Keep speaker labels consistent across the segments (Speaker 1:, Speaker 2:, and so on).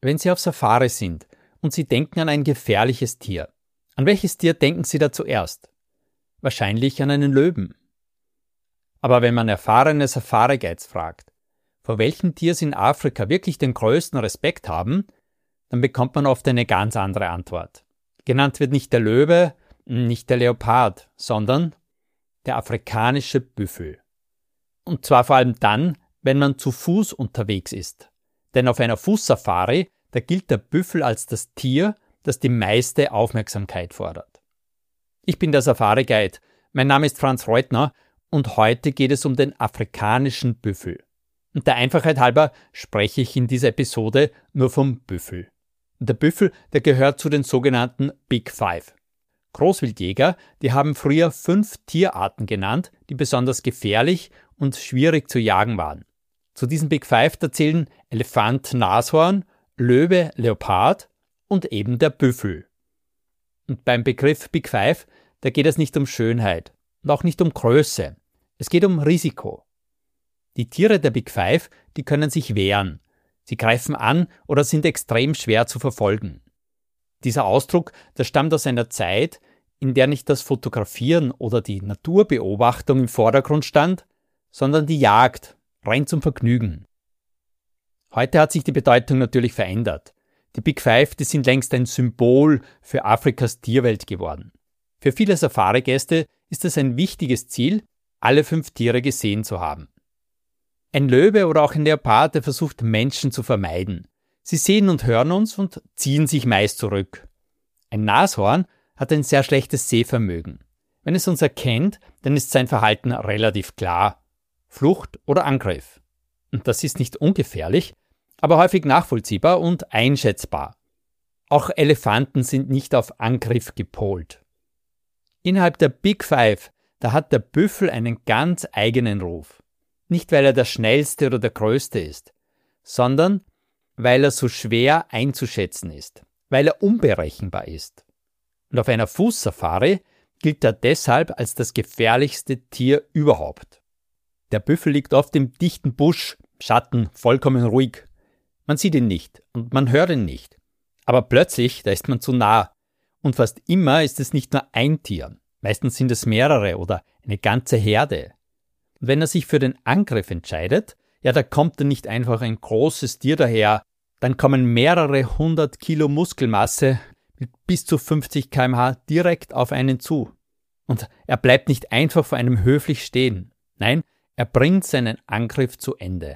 Speaker 1: Wenn Sie auf Safari sind und Sie denken an ein gefährliches Tier, an welches Tier denken Sie da zuerst? Wahrscheinlich an einen Löwen. Aber wenn man erfahrene Safari-Guides fragt, vor welchem Tier sie in Afrika wirklich den größten Respekt haben, dann bekommt man oft eine ganz andere Antwort. Genannt wird nicht der Löwe, nicht der Leopard, sondern der afrikanische Büffel. Und zwar vor allem dann, wenn man zu Fuß unterwegs ist. Denn auf einer Fußsafari, da gilt der Büffel als das Tier, das die meiste Aufmerksamkeit fordert. Ich bin der Safari-Guide. Mein Name ist Franz Reutner und heute geht es um den afrikanischen Büffel. Und der Einfachheit halber spreche ich in dieser Episode nur vom Büffel. Der Büffel, der gehört zu den sogenannten Big Five. Großwildjäger, die haben früher 5 Tierarten genannt, die besonders gefährlich und schwierig zu jagen waren. Zu diesen Big Five zählen Elefant, Nashorn, Löwe, Leopard und eben der Büffel. Und beim Begriff Big Five, da geht es nicht um Schönheit und auch nicht um Größe. Es geht um Risiko. Die Tiere der Big Five, die können sich wehren. Sie greifen an oder sind extrem schwer zu verfolgen. Dieser Ausdruck, der stammt aus einer Zeit, in der nicht das Fotografieren oder die Naturbeobachtung im Vordergrund stand, sondern die Jagd, rein zum Vergnügen. Heute hat sich die Bedeutung natürlich verändert. Die Big Five, die sind längst ein Symbol für Afrikas Tierwelt geworden. Für viele Safari-Gäste ist es ein wichtiges Ziel, alle 5 Tiere gesehen zu haben. Ein Löwe oder auch ein Leopard, der versucht, Menschen zu vermeiden. Sie sehen und hören uns und ziehen sich meist zurück. Ein Nashorn hat ein sehr schlechtes Sehvermögen. Wenn es uns erkennt, dann ist sein Verhalten relativ klar. Flucht oder Angriff. Und das ist nicht ungefährlich, aber häufig nachvollziehbar und einschätzbar. Auch Elefanten sind nicht auf Angriff gepolt. Innerhalb der Big Five, da hat der Büffel einen ganz eigenen Ruf. Nicht, weil er der schnellste oder der größte ist, sondern weil er so schwer einzuschätzen ist, weil er unberechenbar ist. Und auf einer Fußsafari gilt er deshalb als das gefährlichste Tier überhaupt. Der Büffel liegt oft im dichten Busch, Schatten, vollkommen ruhig. Man sieht ihn nicht und man hört ihn nicht. Aber plötzlich, da ist man zu nah. Und fast immer ist es nicht nur ein Tier. Meistens sind es mehrere oder eine ganze Herde. Und wenn er sich für den Angriff entscheidet, ja, da kommt dann nicht einfach ein großes Tier daher, dann kommen mehrere 100 Kilo Muskelmasse mit bis zu 50 km/h direkt auf einen zu. Und er bleibt nicht einfach vor einem höflich stehen. Nein, er bringt seinen Angriff zu Ende.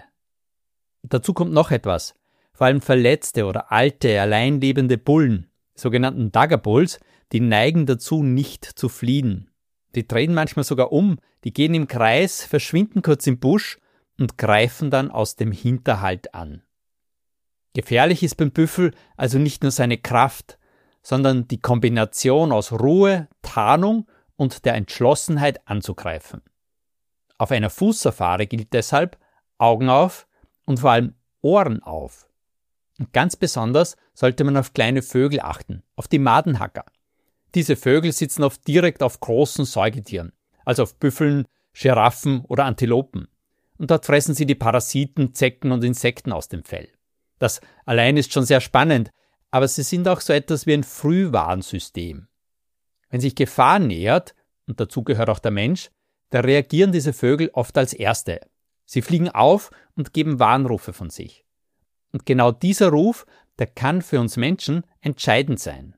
Speaker 1: Dazu kommt noch etwas. Vor allem verletzte oder alte, allein lebende Bullen, sogenannten Dagger Bulls, die neigen dazu, nicht zu fliehen. Die drehen manchmal sogar um, die gehen im Kreis, verschwinden kurz im Busch und greifen dann aus dem Hinterhalt an. Gefährlich ist beim Büffel also nicht nur seine Kraft, sondern die Kombination aus Ruhe, Tarnung und der Entschlossenheit anzugreifen. Auf einer Fußsafari gilt deshalb Augen auf und vor allem Ohren auf. Und ganz besonders sollte man auf kleine Vögel achten, auf die Madenhacker. Diese Vögel sitzen oft direkt auf großen Säugetieren, also auf Büffeln, Giraffen oder Antilopen. Und dort fressen sie die Parasiten, Zecken und Insekten aus dem Fell. Das allein ist schon sehr spannend, aber sie sind auch so etwas wie ein Frühwarnsystem. Wenn sich Gefahr nähert, und dazu gehört auch der Mensch, da reagieren diese Vögel oft als Erste. Sie fliegen auf und geben Warnrufe von sich. Und genau dieser Ruf, der kann für uns Menschen entscheidend sein.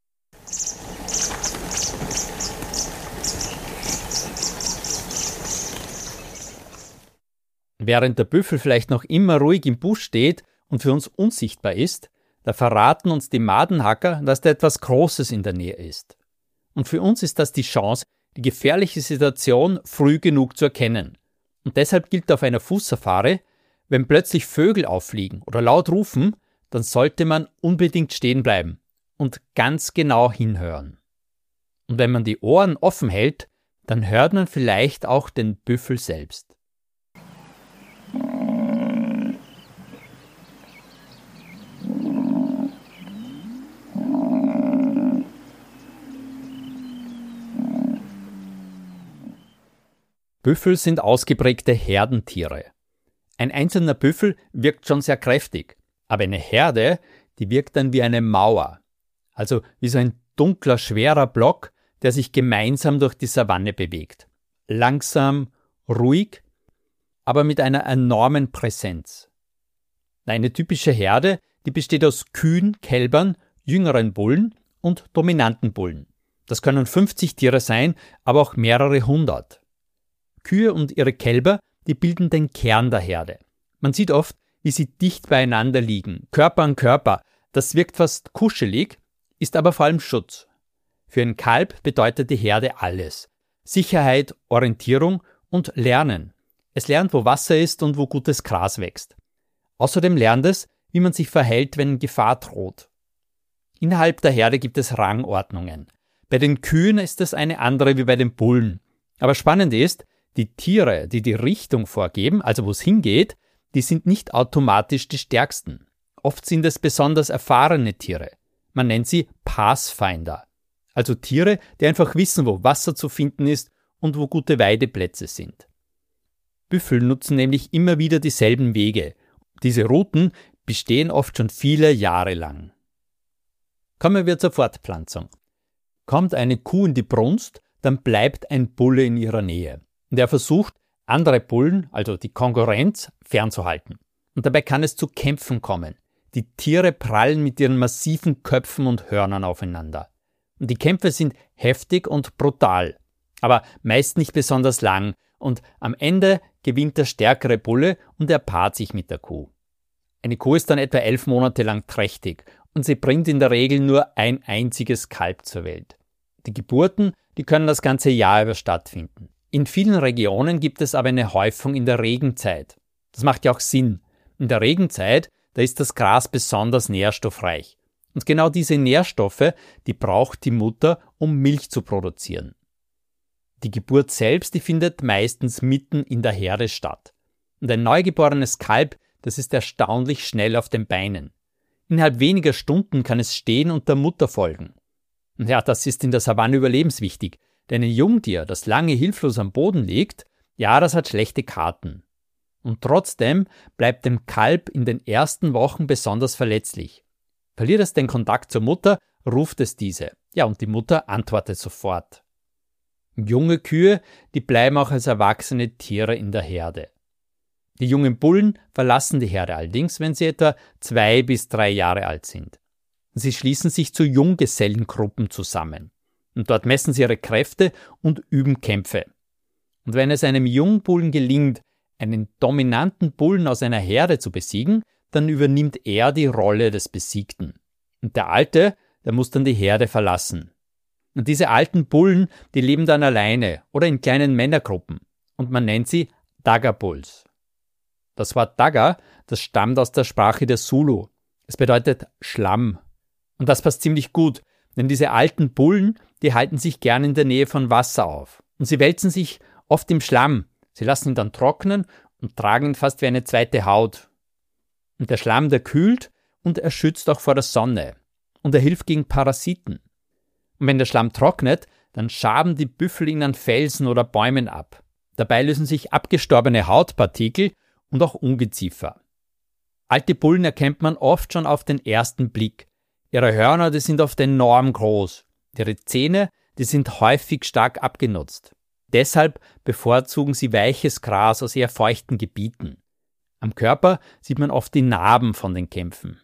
Speaker 1: Während der Büffel vielleicht noch immer ruhig im Busch steht und für uns unsichtbar ist, da verraten uns die Madenhacker, dass da etwas Großes in der Nähe ist. Und für uns ist das die Chance, die gefährliche Situation früh genug zu erkennen. Und deshalb gilt auf einer Fußsafari, wenn plötzlich Vögel auffliegen oder laut rufen, dann sollte man unbedingt stehen bleiben und ganz genau hinhören. Und wenn man die Ohren offen hält, dann hört man vielleicht auch den Büffel selbst. Büffel sind ausgeprägte Herdentiere. Ein einzelner Büffel wirkt schon sehr kräftig, Aber eine Herde, die wirkt dann wie eine Mauer, also wie so ein dunkler, schwerer Block, der sich gemeinsam durch die Savanne bewegt. Langsam, ruhig, aber mit einer enormen Präsenz. Eine typische Herde, die besteht aus Kühen, Kälbern, jüngeren Bullen und dominanten Bullen. Das können 50 Tiere sein, aber auch mehrere hundert. Kühe und ihre Kälber, die bilden den Kern der Herde. Man sieht oft, wie sie dicht beieinander liegen, Körper an Körper. Das wirkt fast kuschelig, ist aber vor allem Schutz. Für ein Kalb bedeutet die Herde alles. Sicherheit, Orientierung und Lernen. Es lernt, wo Wasser ist und wo gutes Gras wächst. Außerdem lernt es, wie man sich verhält, wenn Gefahr droht. Innerhalb der Herde gibt es Rangordnungen. Bei den Kühen ist es eine andere wie bei den Bullen. Aber spannend ist, die Tiere, die die Richtung vorgeben, also wo es hingeht, die sind nicht automatisch die stärksten. Oft sind es besonders erfahrene Tiere. Man nennt sie Pathfinder. Also Tiere, die einfach wissen, wo Wasser zu finden ist und wo gute Weideplätze sind. Büffel nutzen nämlich immer wieder dieselben Wege. Diese Routen bestehen oft schon viele Jahre lang. Kommen wir zur Fortpflanzung. Kommt eine Kuh in die Brunst, dann bleibt ein Bulle in ihrer Nähe. Und er versucht, andere Bullen, also die Konkurrenz, fernzuhalten. Und dabei kann es zu Kämpfen kommen. Die Tiere prallen mit ihren massiven Köpfen und Hörnern aufeinander. Und die Kämpfe sind heftig und brutal, aber meist nicht besonders lang. Und am Ende gewinnt der stärkere Bulle und er paart sich mit der Kuh. Eine Kuh ist dann etwa 11 Monate lang trächtig und sie bringt in der Regel nur ein einziges Kalb zur Welt. Die Geburten, die können das ganze Jahr über stattfinden. In vielen Regionen gibt es aber eine Häufung in der Regenzeit. Das macht ja auch Sinn. In der Regenzeit, da ist das Gras besonders nährstoffreich. Und genau diese Nährstoffe, die braucht die Mutter, um Milch zu produzieren. Die Geburt selbst, die findet meistens mitten in der Herde statt. Und ein neugeborenes Kalb, das ist erstaunlich schnell auf den Beinen. Innerhalb weniger Stunden kann es stehen und der Mutter folgen. Und ja, das ist in der Savanne überlebenswichtig, denn ein Jungtier, das lange hilflos am Boden liegt, ja, das hat schlechte Karten. Und trotzdem bleibt dem Kalb in den ersten Wochen besonders verletzlich. Verliert es den Kontakt zur Mutter, ruft es diese. Ja, und die Mutter antwortet sofort. Junge Kühe, die bleiben auch als erwachsene Tiere in der Herde. Die jungen Bullen verlassen die Herde allerdings, wenn sie etwa 2 bis 3 Jahre alt sind. Sie schließen sich zu Junggesellengruppen zusammen. Und dort messen sie ihre Kräfte und üben Kämpfe. Und wenn es einem Jungbullen gelingt, einen dominanten Bullen aus einer Herde zu besiegen, dann übernimmt er die Rolle des Besiegten. Und der Alte, der muss dann die Herde verlassen. Und diese alten Bullen, die leben dann alleine oder in kleinen Männergruppen. Und man nennt sie Daga-Bulls. Das Wort Daga, das stammt aus der Sprache der Zulu. Es bedeutet Schlamm. Und das passt ziemlich gut, denn diese alten Bullen, die halten sich gern in der Nähe von Wasser auf. Und sie wälzen sich oft im Schlamm. Sie lassen ihn dann trocknen und tragen ihn fast wie eine zweite Haut. Und der Schlamm, der kühlt und er schützt auch vor der Sonne. Und er hilft gegen Parasiten. Und wenn der Schlamm trocknet, dann schaben die Büffel ihn an Felsen oder Bäumen ab. Dabei lösen sich abgestorbene Hautpartikel und auch Ungeziefer. Alte Bullen erkennt man oft schon auf den ersten Blick. Ihre Hörner, die sind oft enorm groß. Ihre Zähne, die sind häufig stark abgenutzt. Deshalb bevorzugen sie weiches Gras aus eher feuchten Gebieten. Am Körper sieht man oft die Narben von den Kämpfen.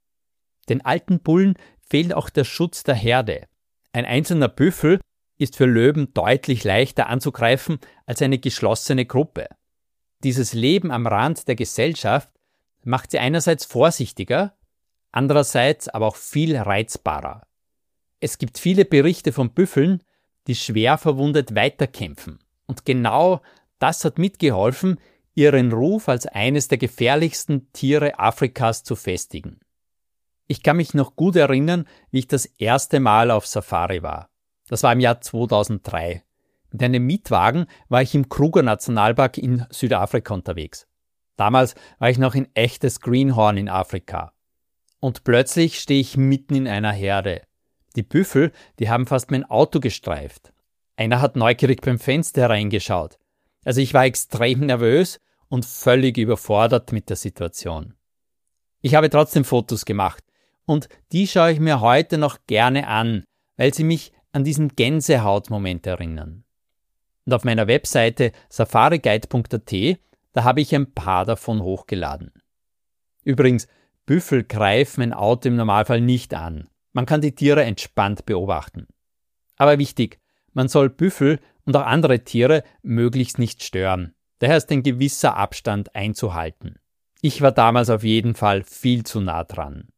Speaker 1: Den alten Bullen fehlt auch der Schutz der Herde. Ein einzelner Büffel ist für Löwen deutlich leichter anzugreifen als eine geschlossene Gruppe. Dieses Leben am Rand der Gesellschaft macht sie einerseits vorsichtiger, andererseits aber auch viel reizbarer. Es gibt viele Berichte von Büffeln, die schwer verwundet weiterkämpfen. Und genau das hat mitgeholfen, ihren Ruf als eines der gefährlichsten Tiere Afrikas zu festigen. Ich kann mich noch gut erinnern, wie ich das erste Mal auf Safari war. Das war im Jahr 2003. Mit einem Mietwagen war ich im Kruger-Nationalpark in Südafrika unterwegs. Damals war ich noch in echtes Greenhorn in Afrika. Und plötzlich stehe ich mitten in einer Herde. Die Büffel, die haben fast mein Auto gestreift. Einer hat neugierig beim Fenster hereingeschaut. Also ich war extrem nervös und völlig überfordert mit der Situation. Ich habe trotzdem Fotos gemacht und die schaue ich mir heute noch gerne an, weil sie mich an diesen Gänsehautmoment erinnern. Und auf meiner Webseite safariguide.at, da habe ich ein paar davon hochgeladen. Übrigens, Büffel greifen ein Auto im Normalfall nicht an. Man kann die Tiere entspannt beobachten. Aber wichtig, man soll Büffel und auch andere Tiere möglichst nicht stören. Daher ist ein gewisser Abstand einzuhalten. Ich war damals auf jeden Fall viel zu nah dran.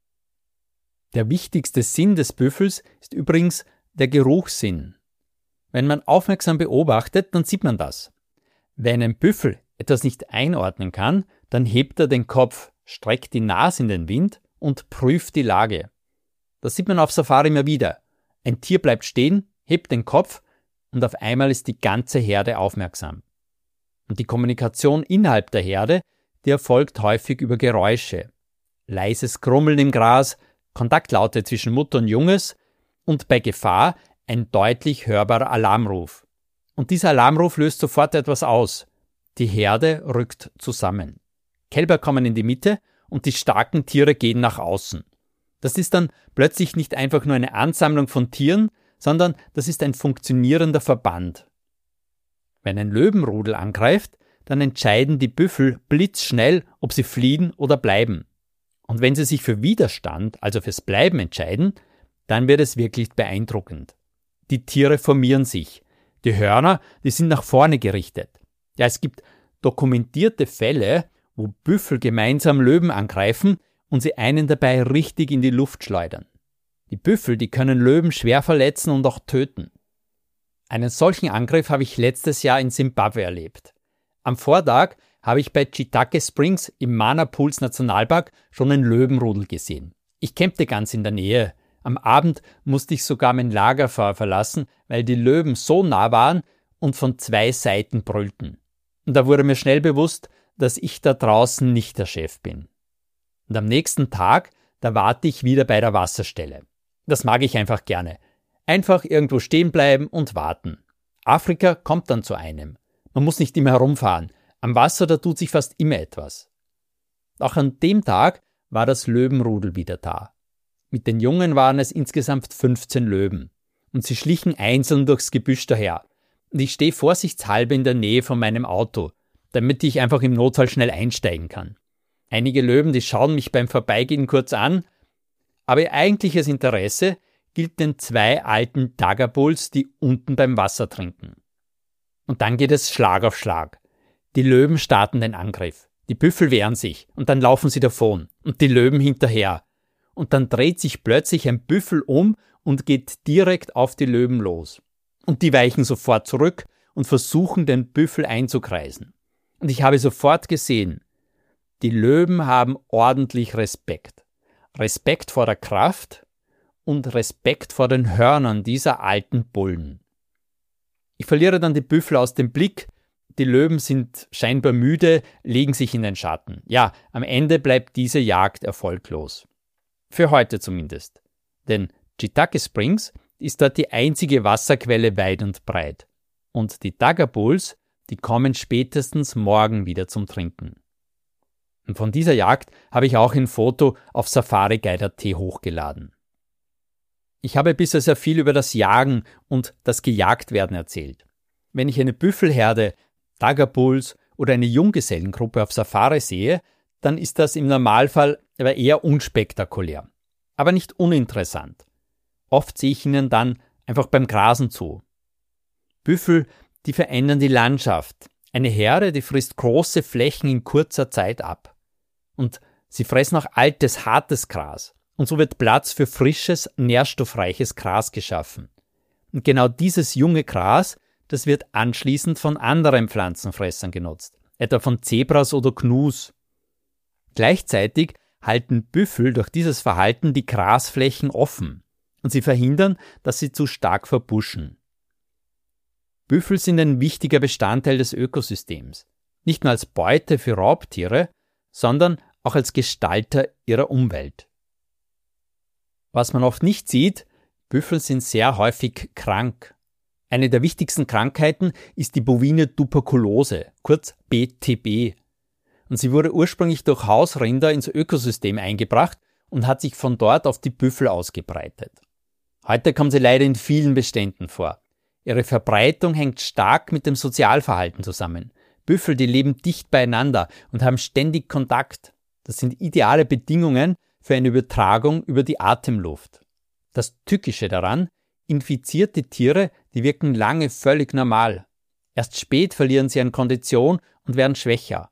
Speaker 1: Der wichtigste Sinn des Büffels ist übrigens der Geruchssinn. Wenn man aufmerksam beobachtet, dann sieht man das. Wenn ein Büffel etwas nicht einordnen kann, dann hebt er den Kopf, streckt die Nase in den Wind und prüft die Lage. Das sieht man auf Safari immer wieder. Ein Tier bleibt stehen, hebt den Kopf und auf einmal ist die ganze Herde aufmerksam. Und die Kommunikation innerhalb der Herde, die erfolgt häufig über Geräusche. Leises Grummeln im Gras, Kontaktlaute zwischen Mutter und Junges und bei Gefahr ein deutlich hörbarer Alarmruf. Und dieser Alarmruf löst sofort etwas aus. Die Herde rückt zusammen. Kälber kommen in die Mitte und die starken Tiere gehen nach außen. Das ist dann plötzlich nicht einfach nur eine Ansammlung von Tieren, sondern das ist ein funktionierender Verband. Wenn ein Löwenrudel angreift, dann entscheiden die Büffel blitzschnell, ob sie fliehen oder bleiben. Und wenn sie sich für Widerstand, also fürs Bleiben entscheiden, dann wird es wirklich beeindruckend. Die Tiere formieren sich. Die Hörner, die sind nach vorne gerichtet. Ja, es gibt dokumentierte Fälle, wo Büffel gemeinsam Löwen angreifen und sie einen dabei richtig in die Luft schleudern. Die Büffel, die können Löwen schwer verletzen und auch töten. Einen solchen Angriff habe ich letztes Jahr in Simbabwe erlebt. Am Vortag habe ich bei Chitake Springs im Mana Pools Nationalpark schon ein Löwenrudel gesehen. Ich campte ganz in der Nähe. Am Abend musste ich sogar mein Lagerfeuer verlassen, weil die Löwen so nah waren und von 2 Seiten brüllten. Und da wurde mir schnell bewusst, dass ich da draußen nicht der Chef bin. Und am nächsten Tag, da warte ich wieder bei der Wasserstelle. Das mag ich einfach gerne. Einfach irgendwo stehen bleiben und warten. Afrika kommt dann zu einem. Man muss nicht immer herumfahren. Am Wasser, da tut sich fast immer etwas. Auch an dem Tag war das Löwenrudel wieder da. Mit den Jungen waren es insgesamt 15 Löwen. Und sie schlichen einzeln durchs Gebüsch daher. Und ich stehe vorsichtshalber in der Nähe von meinem Auto, damit ich einfach im Notfall schnell einsteigen kann. Einige Löwen, die schauen mich beim Vorbeigehen kurz an, aber ihr eigentliches Interesse gilt den 2 alten Daggerbulls, die unten beim Wasser trinken. Und dann geht es Schlag auf Schlag. Die Löwen starten den Angriff, die Büffel wehren sich und dann laufen sie davon und die Löwen hinterher. Und dann dreht sich plötzlich ein Büffel um und geht direkt auf die Löwen los. Und die weichen sofort zurück und versuchen, den Büffel einzukreisen. Und ich habe sofort gesehen, die Löwen haben ordentlich Respekt. Respekt vor der Kraft und Respekt vor den Hörnern dieser alten Bullen. Ich verliere dann die Büffel aus dem Blick. Die Löwen sind scheinbar müde, legen sich in den Schatten. Ja, am Ende bleibt diese Jagd erfolglos. Für heute zumindest. Denn Chitake Springs ist dort die einzige Wasserquelle weit und breit. Und die Daggerbulls, die kommen spätestens morgen wieder zum Trinken. Und von dieser Jagd habe ich auch ein Foto auf safariguide.at hochgeladen. Ich habe bisher sehr viel über das Jagen und das Gejagtwerden erzählt. Wenn ich eine Büffelherde, Daggerbulls oder eine Junggesellengruppe auf Safari sehe, dann ist das im Normalfall aber eher unspektakulär, aber nicht uninteressant. Oft sehe ich ihnen dann einfach beim Grasen zu. Büffel, die verändern die Landschaft. Eine Herde, die frisst große Flächen in kurzer Zeit ab. Und sie fressen auch altes, hartes Gras. Und so wird Platz für frisches, nährstoffreiches Gras geschaffen. Und genau dieses junge Gras, das wird anschließend von anderen Pflanzenfressern genutzt, etwa von Zebras oder Gnus. Gleichzeitig halten Büffel durch dieses Verhalten die Grasflächen offen und sie verhindern, dass sie zu stark verbuschen. Büffel sind ein wichtiger Bestandteil des Ökosystems, nicht nur als Beute für Raubtiere, sondern auch als Gestalter ihrer Umwelt. Was man oft nicht sieht, Büffel sind sehr häufig krank. Eine der wichtigsten Krankheiten ist die bovine Tuberkulose, kurz BTB. und sie wurde ursprünglich durch Hausrinder ins Ökosystem eingebracht und hat sich von dort auf die Büffel ausgebreitet. Heute kommt sie leider in vielen Beständen vor. Ihre Verbreitung hängt stark mit dem Sozialverhalten zusammen. Büffel, die leben dicht beieinander und haben ständig Kontakt. Das sind ideale Bedingungen für eine Übertragung über die Atemluft. Das Tückische daran: infizierte Tiere, die wirken lange völlig normal. Erst spät verlieren sie an Kondition und werden schwächer.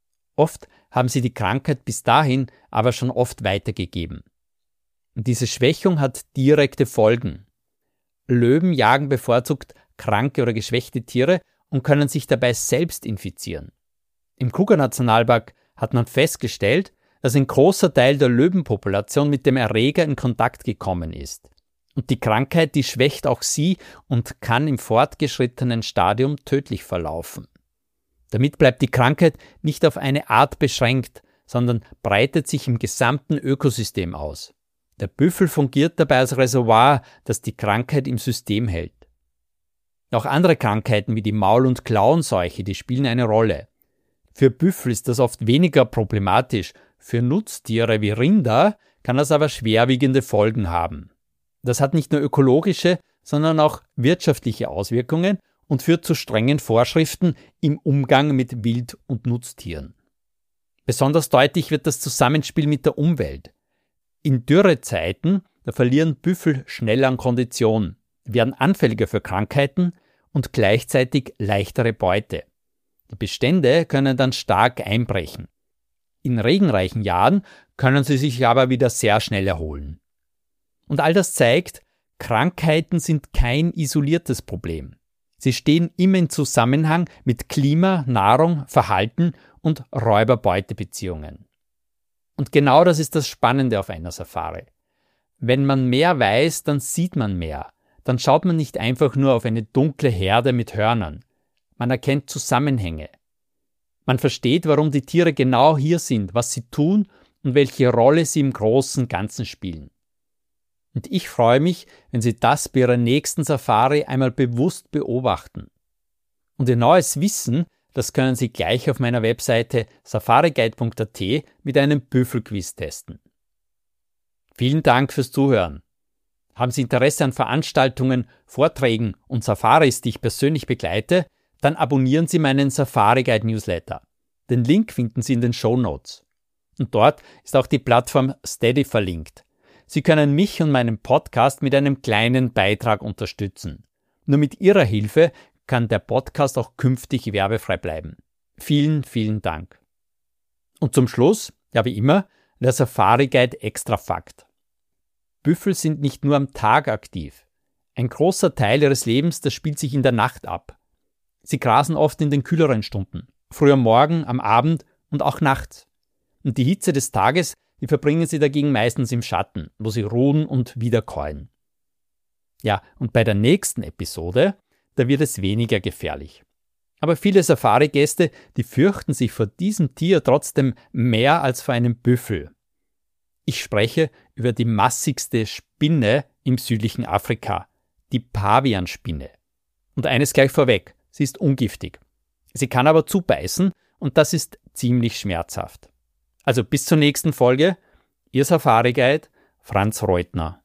Speaker 1: Oft haben sie die Krankheit bis dahin aber schon oft weitergegeben. Und diese Schwächung hat direkte Folgen. Löwen jagen bevorzugt kranke oder geschwächte Tiere und können sich dabei selbst infizieren. Im Kruger-Nationalpark hat man festgestellt, dass ein großer Teil der Löwenpopulation mit dem Erreger in Kontakt gekommen ist. Und die Krankheit, die schwächt auch sie und kann im fortgeschrittenen Stadium tödlich verlaufen. Damit bleibt die Krankheit nicht auf eine Art beschränkt, sondern breitet sich im gesamten Ökosystem aus. Der Büffel fungiert dabei als Reservoir, das die Krankheit im System hält. Auch andere Krankheiten wie die Maul- und Klauenseuche, die spielen eine Rolle. Für Büffel ist das oft weniger problematisch, für Nutztiere wie Rinder kann das aber schwerwiegende Folgen haben. Das hat nicht nur ökologische, sondern auch wirtschaftliche Auswirkungen und führt zu strengen Vorschriften im Umgang mit Wild- und Nutztieren. Besonders deutlich wird das Zusammenspiel mit der Umwelt. In Dürrezeiten, da verlieren Büffel schnell an Kondition, werden anfälliger für Krankheiten und gleichzeitig leichtere Beute. Die Bestände können dann stark einbrechen. In regenreichen Jahren können sie sich aber wieder sehr schnell erholen. Und all das zeigt, Krankheiten sind kein isoliertes Problem. Sie stehen immer in Zusammenhang mit Klima, Nahrung, Verhalten und Räuber-Beute-Beziehungen. Und genau das ist das Spannende auf einer Safari. Wenn man mehr weiß, dann sieht man mehr. Dann schaut man nicht einfach nur auf eine dunkle Herde mit Hörnern. Man erkennt Zusammenhänge. Man versteht, warum die Tiere genau hier sind, was sie tun und welche Rolle sie im großen Ganzen spielen. Und ich freue mich, wenn Sie das bei Ihrer nächsten Safari einmal bewusst beobachten. Und Ihr neues Wissen, das können Sie gleich auf meiner Webseite safariguide.at mit einem Büffelquiz testen. Vielen Dank fürs Zuhören. Haben Sie Interesse an Veranstaltungen, Vorträgen und Safaris, die ich persönlich begleite? Dann abonnieren Sie meinen Safari Guide Newsletter. Den Link finden Sie in den Shownotes. Und dort ist auch die Plattform Steady verlinkt. Sie können mich und meinen Podcast mit einem kleinen Beitrag unterstützen. Nur mit Ihrer Hilfe kann der Podcast auch künftig werbefrei bleiben. Vielen, vielen Dank. Und zum Schluss, ja wie immer, der Safari Guide Extra Fakt. Büffel sind nicht nur am Tag aktiv. Ein großer Teil ihres Lebens, das spielt sich in der Nacht ab. Sie grasen oft in den kühleren Stunden, früh am Morgen, am Abend und auch nachts. Und die Hitze des Tages, die verbringen sie dagegen meistens im Schatten, wo sie ruhen und wiederkäuen. Ja, und bei der nächsten Episode, da wird es weniger gefährlich. Aber viele Safari-Gäste, die fürchten sich vor diesem Tier trotzdem mehr als vor einem Büffel. Ich spreche über die massigste Spinne im südlichen Afrika, die Pavianspinne. Und eines gleich vorweg, sie ist ungiftig. Sie kann aber zubeißen und das ist ziemlich schmerzhaft. Also bis zur nächsten Folge, Ihr Safari Guide, Franz Reutner.